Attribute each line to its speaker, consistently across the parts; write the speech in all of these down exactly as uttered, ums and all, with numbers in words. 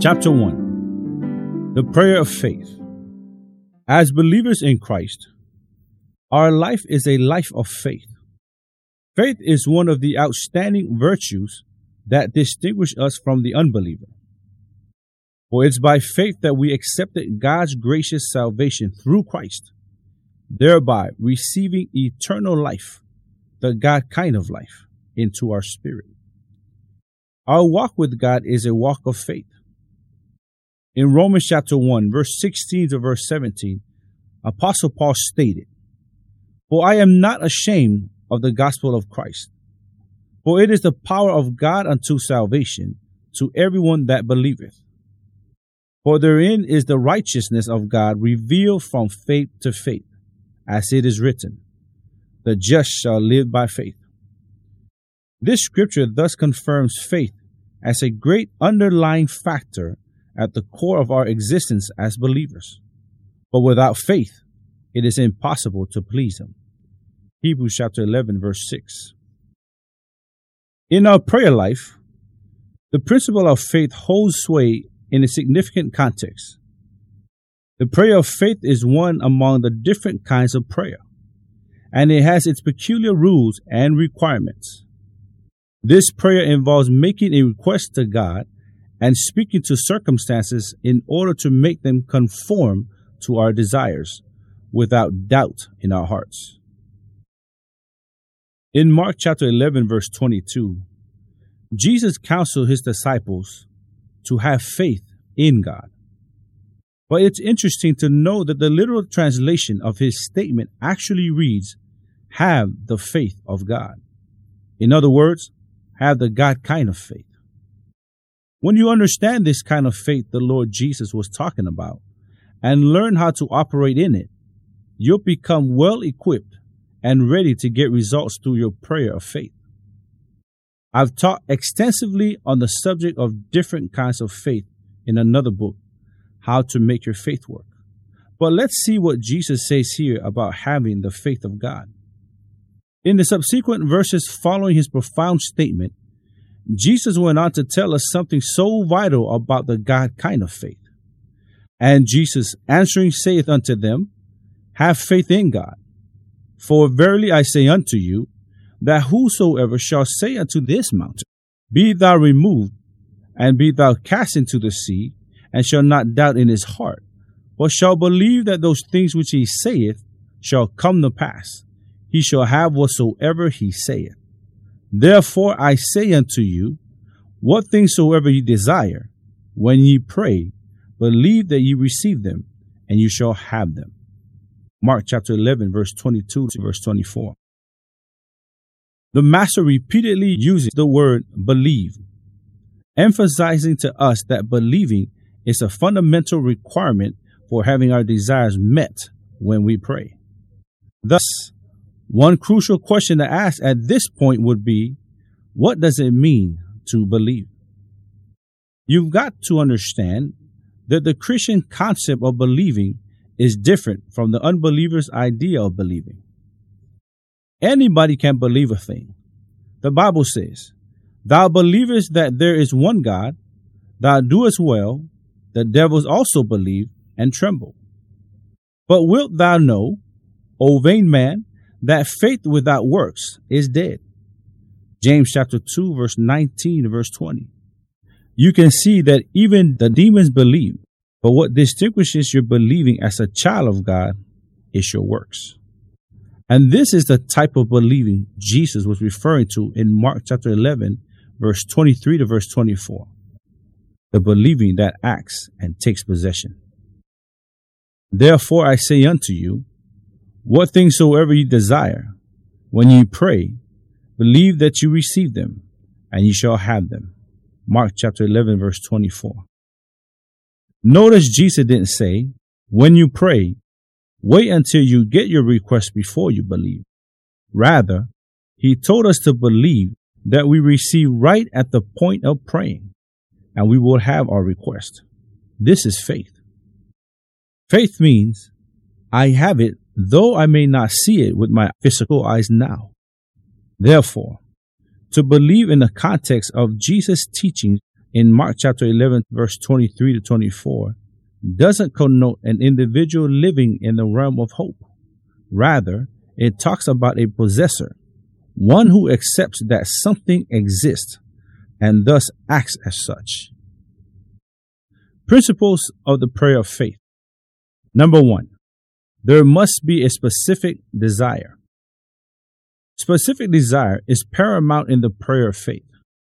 Speaker 1: Chapter one. The Prayer of Faith. As believers in Christ, our life is a life of faith. Faith is one of the outstanding virtues that distinguish us from the unbeliever. For it's by faith that we accepted God's gracious salvation through Christ, thereby receiving eternal life, the God kind of life, into our spirit. Our walk with God is a walk of faith. In Romans chapter one, verse sixteen to verse seventeen, Apostle Paul stated, "For I am not ashamed of the gospel of Christ, for it is the power of God unto salvation to everyone that believeth. For therein is the righteousness of God revealed from faith to faith, as it is written, the just shall live by faith." This scripture thus confirms faith as a great underlying factor at the core of our existence as believers. But without faith, it is impossible to please Him. Hebrews chapter eleven, verse six. In our prayer life, the principle of faith holds sway in a significant context. The prayer of faith is one among the different kinds of prayer, and it has its peculiar rules and requirements. This prayer involves making a request to God and speaking to circumstances in order to make them conform to our desires without doubt in our hearts. In Mark chapter eleven, verse twenty-two, Jesus counseled His disciples to have faith in God. But it's interesting to know that the literal translation of His statement actually reads, "Have the faith of God." In other words, have the God kind of faith. When you understand this kind of faith the Lord Jesus was talking about and learn how to operate in it, you'll become well equipped and ready to get results through your prayer of faith. I've taught extensively on the subject of different kinds of faith in another book, How to Make Your Faith Work. But let's see what Jesus says here about having the faith of God. In the subsequent verses following His profound statement, Jesus went on to tell us something so vital about the God kind of faith. And Jesus answering saith unto them, "Have faith in God. For verily I say unto you, that whosoever shall say unto this mountain, Be thou removed, and be thou cast into the sea, and shall not doubt in his heart, but shall believe that those things which he saith shall come to pass, he shall have whatsoever he saith. Therefore I say unto you, what things soever ye desire, when ye pray, believe that ye receive them, and you shall have them." Mark chapter eleven, verse twenty-two to verse twenty-four. The Master repeatedly uses the word believe, emphasizing to us that believing is a fundamental requirement for having our desires met when we pray. Thus, one crucial question to ask at this point would be, what does it mean to believe? You've got to understand that the Christian concept of believing is different from the unbeliever's idea of believing. Anybody can believe a thing. The Bible says, "Thou believest that there is one God, thou doest well, the devils also believe and tremble. But wilt thou know, O vain man, that faith without works is dead?" James chapter two, verse nineteen to verse twenty. You can see that even the demons believe, but what distinguishes your believing as a child of God is your works. And this is the type of believing Jesus was referring to in Mark chapter eleven, verse twenty-three to verse twenty-four. The believing that acts and takes possession. "Therefore I say unto you, what things soever ye desire, when ye pray, believe that you receive them, and ye shall have them." Mark chapter eleven, verse twenty-four. Notice Jesus didn't say, when you pray, wait until you get your request before you believe. Rather, He told us to believe that we receive right at the point of praying, and we will have our request. This is faith. Faith means I have it, though I may not see it with my physical eyes now. Therefore, to believe in the context of Jesus' teaching in Mark chapter eleven, verse twenty-three to twenty-four, doesn't connote an individual living in the realm of hope. Rather, it talks about a possessor, one who accepts that something exists and thus acts as such. Principles of the prayer of faith. Number one, there must be a specific desire. Specific desire is paramount in the prayer of faith.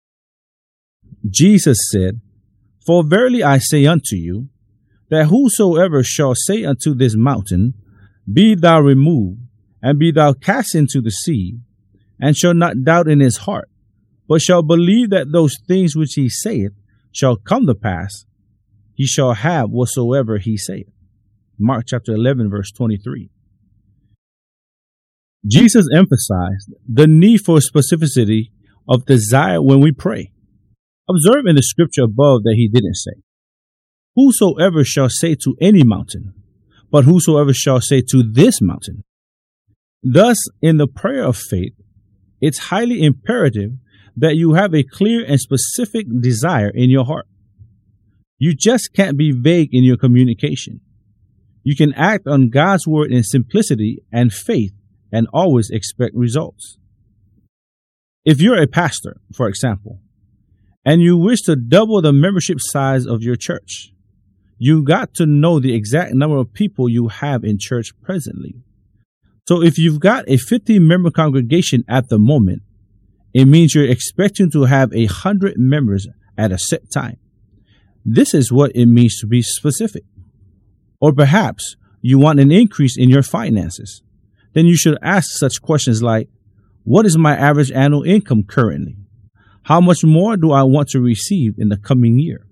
Speaker 1: Jesus said, "For verily I say unto you, that whosoever shall say unto this mountain, Be thou removed, and be thou cast into the sea, and shall not doubt in his heart, but shall believe that those things which he saith shall come to pass, he shall have whatsoever he saith." Mark chapter eleven, verse twenty-three. Jesus emphasized the need for specificity of desire when we pray. Observe in the scripture above that he didn't say, "Whosoever shall say to any mountain," but whosoever shall say to this mountain. Thus, in the prayer of faith, it's highly imperative that you have a clear and specific desire in your heart. You just can't be vague in your communication. You can act on God's word in simplicity and faith and always expect results. If you're a pastor, for example, and you wish to double the membership size of your church, you got to know the exact number of people you have in church presently. So if you've got a fifty member congregation at the moment, it means you're expecting to have a hundred members at a set time. This is what it means to be specific. Or perhaps you want an increase in your finances. Then you should ask such questions like, what is my average annual income currently? How much more do I want to receive in the coming year?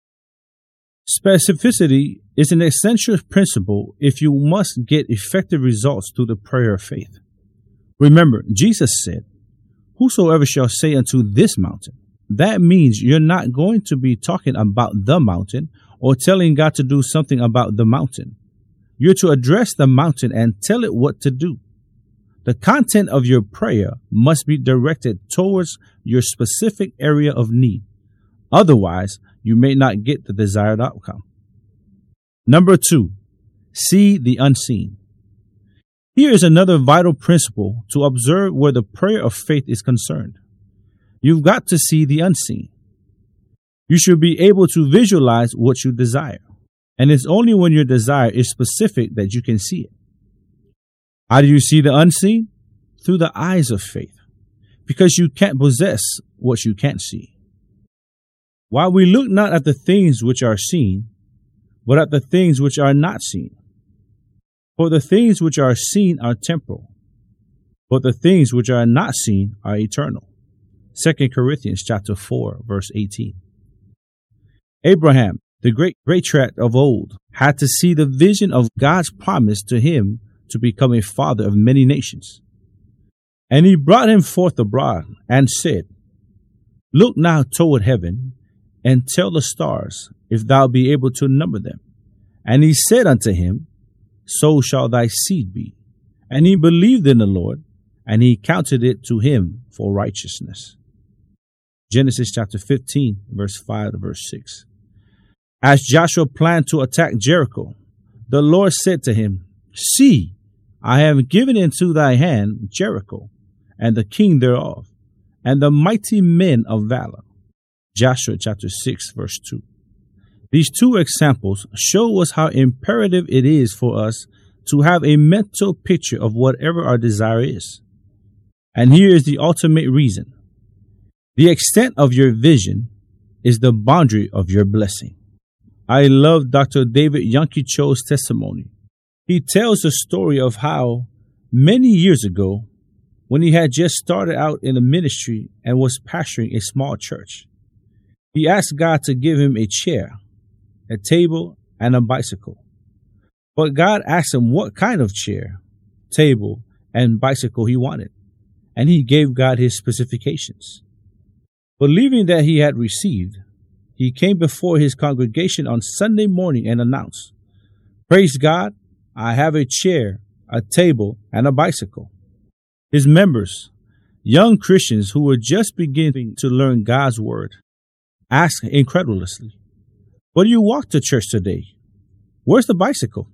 Speaker 1: Specificity is an essential principle if you must get effective results through the prayer of faith. Remember, Jesus said, "Whosoever shall say unto this mountain." That means you're not going to be talking about the mountain or telling God to do something about the mountain. You're to address the mountain and tell it what to do. The content of your prayer must be directed towards your specific area of need. Otherwise, you may not get the desired outcome. Number two, see the unseen. Here is another vital principle to observe where the prayer of faith is concerned. You've got to see the unseen. You should be able to visualize what you desire. And it's only when your desire is specific that you can see it. How do you see the unseen? Through the eyes of faith. Because you can't possess what you can't see. While we look not at the things which are seen, but at the things which are not seen. For the things which are seen are temporal, but the things which are not seen are eternal. Second Corinthians chapter four, verse eighteen. Abraham, the great patriarch of old, had to see the vision of God's promise to him to become a father of many nations. And he brought him forth abroad and said, "Look now toward heaven, and tell the stars, if thou be able to number them." And he said unto him, "So shall thy seed be." And he believed in the Lord, and he counted it to him for righteousness. Genesis chapter fifteen, verse five to verse six. As Joshua planned to attack Jericho, the Lord said to him, "See, I have given into thy hand Jericho, and the king thereof, and the mighty men of valor." Joshua chapter six, verse two. These two examples show us how imperative it is for us to have a mental picture of whatever our desire is. And here is the ultimate reason. The extent of your vision is the boundary of your blessing. I love Doctor David Yonke Cho's testimony. He tells the story of how many years ago, when he had just started out in the ministry and was pastoring a small church, he asked God to give him a chair, a table, and a bicycle. But God asked him what kind of chair, table, and bicycle he wanted, and he gave God his specifications. Believing that he had received, he came before his congregation on Sunday morning and announced, "Praise God, I have a chair, a table, and a bicycle." His members, young Christians who were just beginning to learn God's word, asked incredulously, "But you walk to church today. Where's the bicycle?"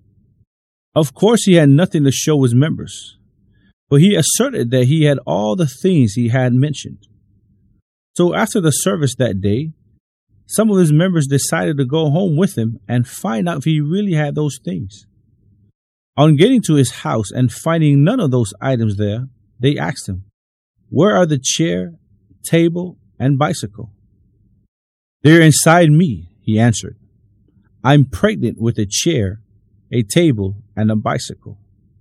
Speaker 1: Of course, he had nothing to show his members, but he asserted that he had all the things he had mentioned. So after the service that day, some of his members decided to go home with him and find out if he really had those things. On getting to his house and finding none of those items there, they asked him, "Where are the chair, table, and bicycle?" "They're inside me," he answered. "I'm pregnant with a chair, a table, and a bicycle."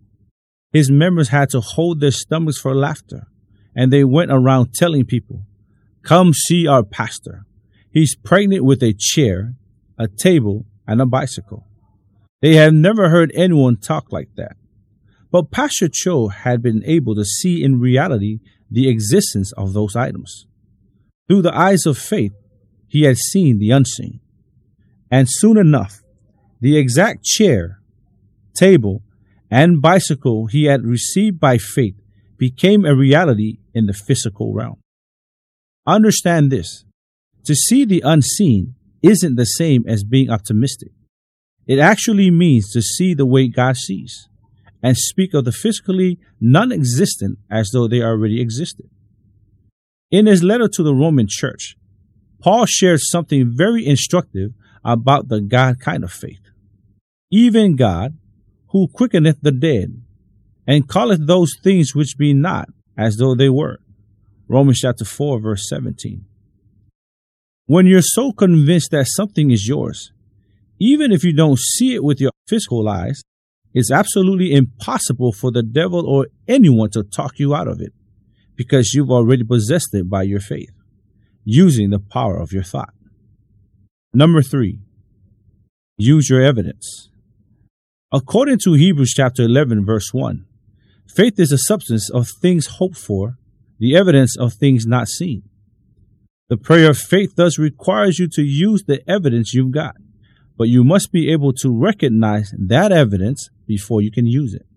Speaker 1: His members had to hold their stomachs for laughter, and they went around telling people, "Come see our pastor. He's pregnant with a chair, a table, and a bicycle." They had never heard anyone talk like that. But Pastor Cho had been able to see in reality the existence of those items. Through the eyes of faith, he had seen the unseen. And soon enough, the exact chair, table, and bicycle he had received by faith became a reality in the physical realm. Understand this. To see the unseen isn't the same as being optimistic. It actually means to see the way God sees and speak of the physically non-existent as though they already existed. In his letter to the Roman church, Paul shared something very instructive about the God kind of faith. "Even God, who quickeneth the dead, and calleth those things which be not as though they were." Romans chapter four, verse seventeen. When you're so convinced that something is yours, even if you don't see it with your physical eyes, it's absolutely impossible for the devil or anyone to talk you out of it, because you've already possessed it by your faith, using the power of your thought. Number three, use your evidence. According to Hebrews chapter eleven, verse one, faith is the substance of things hoped for, the evidence of things not seen. The prayer of faith thus requires you to use the evidence you've got, but you must be able to recognize that evidence before you can use it.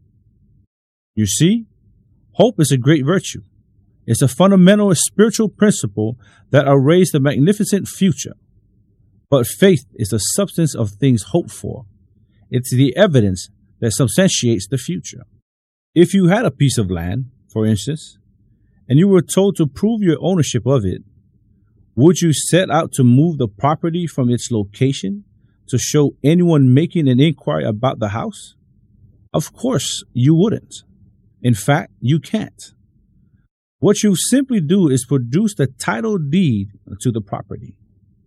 Speaker 1: You see, hope is a great virtue. It's a fundamental spiritual principle that arrays the magnificent future. But faith is the substance of things hoped for. It's the evidence that substantiates the future. If you had a piece of land, for instance, and you were told to prove your ownership of it, would you set out to move the property from its location to show anyone making an inquiry about the house? Of course, you wouldn't. In fact, you can't. What you simply do is produce the title deed to the property.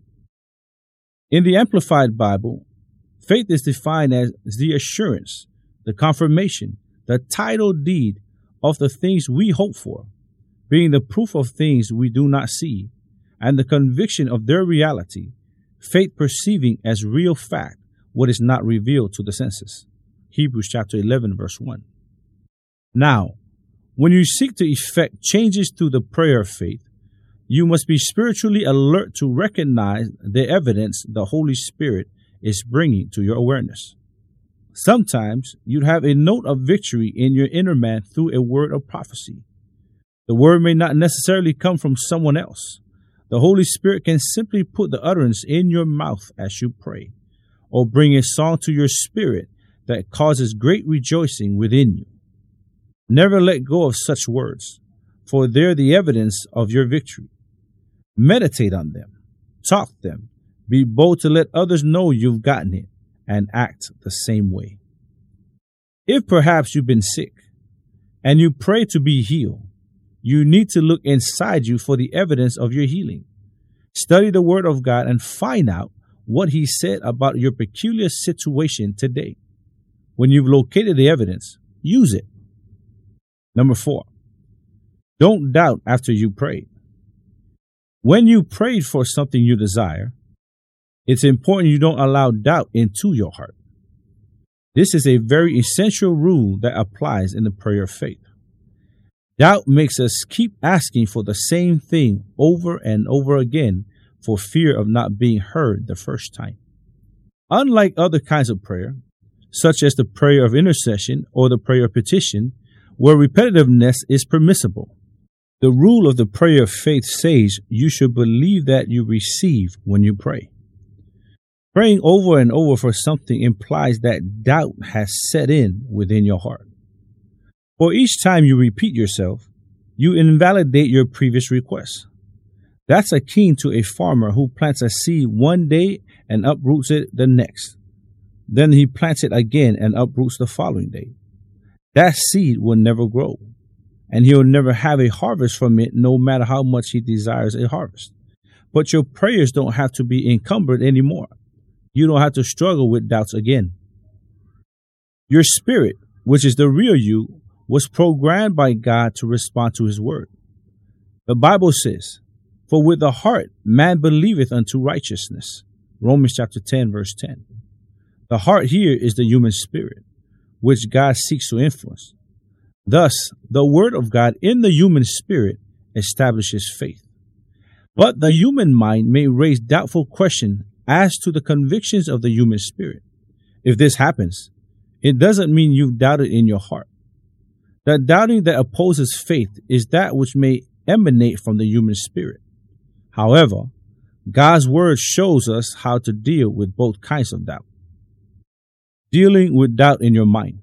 Speaker 1: In the Amplified Bible, faith is defined as the assurance, the confirmation, the title deed of the things we hope for, being the proof of things we do not see, and the conviction of their reality, faith perceiving as real fact what is not revealed to the senses. Hebrews chapter eleven, verse one. Now, when you seek to effect changes through the prayer of faith, you must be spiritually alert to recognize the evidence the Holy Spirit is bringing to your awareness. Sometimes you'd have a note of victory in your inner man through a word of prophecy. The word may not necessarily come from someone else. The Holy Spirit can simply put the utterance in your mouth as you pray, or bring a song to your spirit that causes great rejoicing within you. Never let go of such words, for they're the evidence of your victory. Meditate on them, talk them, be bold to let others know you've gotten it, and act the same way. If perhaps you've been sick and you pray to be healed, you need to look inside you for the evidence of your healing. Study the Word of God and find out what He said about your peculiar situation today. When you've located the evidence, use it. Number four, don't doubt after you prayed. When you prayed for something you desire, it's important you don't allow doubt into your heart. This is a very essential rule that applies in the prayer of faith. Doubt makes us keep asking for the same thing over and over again for fear of not being heard the first time. Unlike other kinds of prayer, such as the prayer of intercession or the prayer of petition, where repetitiveness is permissible, The rule of the prayer of faith says you should believe that you receive when you pray. Praying over and over for something implies that doubt has set in within your heart. For each time you repeat yourself, you invalidate your previous request. That's akin to a farmer who plants a seed one day and uproots it the next. Then he plants it again and uproots the following day. That seed will never grow, and he'll never have a harvest from it no matter how much he desires a harvest. But your prayers don't have to be encumbered anymore. You don't have to struggle with doubts again. Your spirit, which is the real you, was programmed by God to respond to his word. The Bible says, "For with the heart man believeth unto righteousness." Romans chapter ten, verse ten. The heart here is the human spirit, which God seeks to influence. Thus, the word of God in the human spirit establishes faith. But the human mind may raise doubtful questions as to the convictions of the human spirit. If this happens, it doesn't mean you've doubted in your heart. The doubting that opposes faith is that which may emanate from the human spirit. However, God's word shows us how to deal with both kinds of doubt. Dealing with doubt in your mind.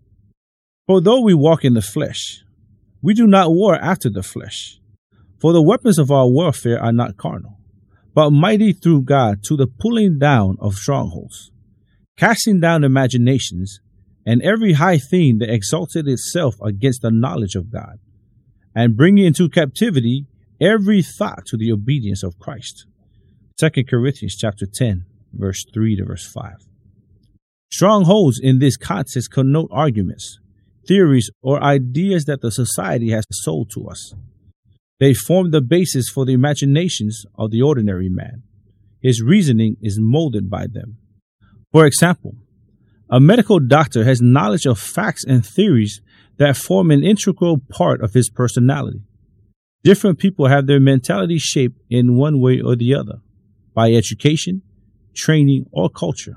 Speaker 1: For though we walk in the flesh, we do not war after the flesh. For the weapons of our warfare are not carnal, but mighty through God to the pulling down of strongholds, casting down imaginations, and every high thing that exalted itself against the knowledge of God, and bringing into captivity every thought to the obedience of Christ. Second Corinthians chapter ten, verse three to verse five. Strongholds in this context connote arguments, theories, or ideas that the society has sold to us. They form the basis for the imaginations of the ordinary man. His reasoning is molded by them. For example, a medical doctor has knowledge of facts and theories that form an integral part of his personality. Different people have their mentality shaped in one way or the other, by education, training, or culture.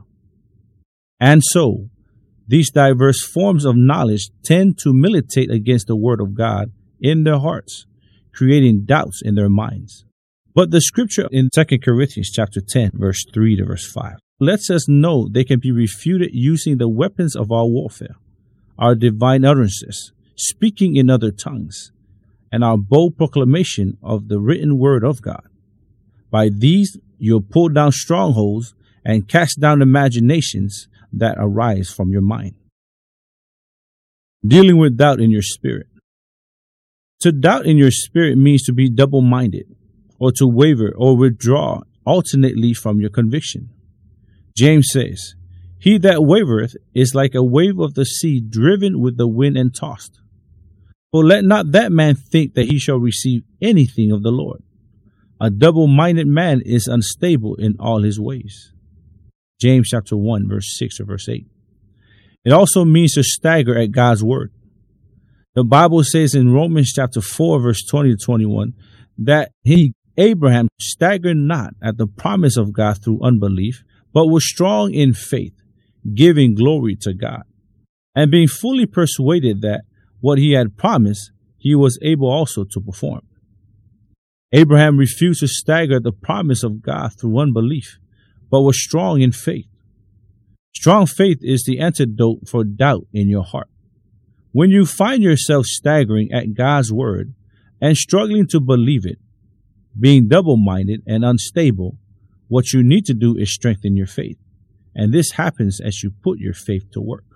Speaker 1: And so, these diverse forms of knowledge tend to militate against the word of God in their hearts, creating doubts in their minds. But the scripture in Second Corinthians chapter ten, verse three to verse five, lets us know they can be refuted using the weapons of our warfare, our divine utterances, speaking in other tongues, and our bold proclamation of the written word of God. By these, you'll pull down strongholds and cast down imaginations that arise from your mind. Dealing with doubt in your spirit. To doubt in your spirit means to be double-minded, or to waver or withdraw alternately from your conviction. James says, "He that wavereth is like a wave of the sea driven with the wind and tossed. For let not that man think that he shall receive anything of the Lord. A double-minded man is unstable in all his ways." James chapter one, verse six or verse eight. It also means to stagger at God's word. The Bible says in Romans chapter four, verse twenty to twenty-one, that he, Abraham, staggered not at the promise of God through unbelief, but was strong in faith, giving glory to God, and being fully persuaded that what he had promised, he was able also to perform. Abraham refused to stagger at the promise of God through unbelief, but was strong in faith. Strong faith is the antidote for doubt in your heart. When you find yourself staggering at God's word and struggling to believe it, being double-minded and unstable, what you need to do is strengthen your faith. And this happens as you put your faith to work.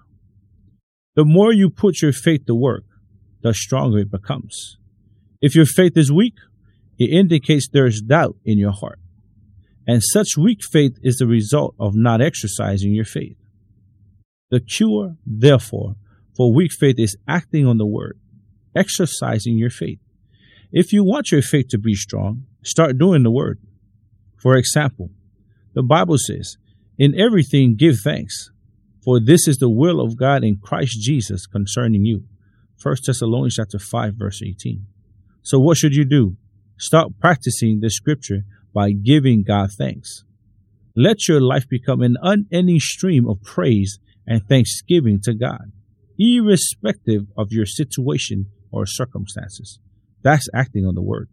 Speaker 1: The more you put your faith to work, the stronger it becomes. If your faith is weak, it indicates there is doubt in your heart. And such weak faith is the result of not exercising your faith. The cure, therefore, for weak faith is acting on the word, exercising your faith. If you want your faith to be strong, start doing the word. For example, the Bible says, "In everything give thanks, for this is the will of God in Christ Jesus concerning you." First Thessalonians chapter five, verse eighteen. So what should you do? Start practicing the scripture by giving God thanks. Let your life become an unending stream of praise and thanksgiving to God, irrespective of your situation or circumstances. That's acting on the word.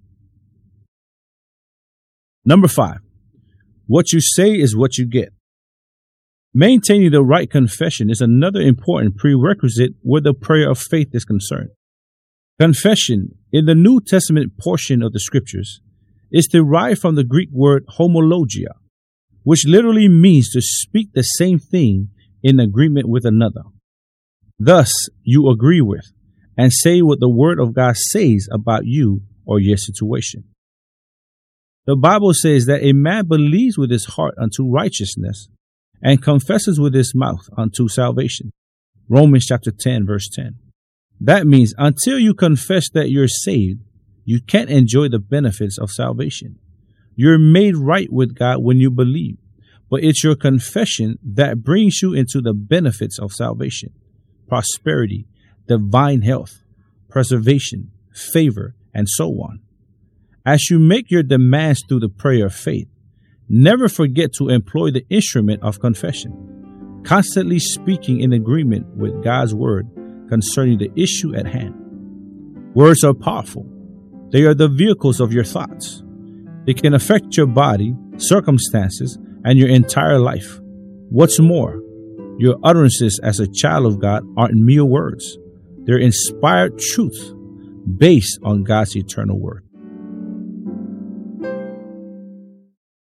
Speaker 1: Number five, what you say is what you get. Maintaining the right confession is another important prerequisite where the prayer of faith is concerned. Confession in the New Testament portion of the scriptures is derived from the Greek word homologia, which literally means to speak the same thing in agreement with another. Thus, you agree with and say what the word of God says about you or your situation. The Bible says that a man believes with his heart unto righteousness and confesses with his mouth unto salvation. Romans chapter ten, verse ten. That means until you confess that you're saved, you can't enjoy the benefits of salvation. You're made right with God when you believe, but it's your confession that brings you into the benefits of salvation, prosperity, divine health, preservation, favor, and so on. As you make your demands through the prayer of faith, never forget to employ the instrument of confession, constantly speaking in agreement with God's word concerning the issue at hand. Words are powerful. They are the vehicles of your thoughts. They can affect your body, circumstances, and your entire life. What's more, your utterances as a child of God aren't mere words. They're inspired truth based on God's eternal word.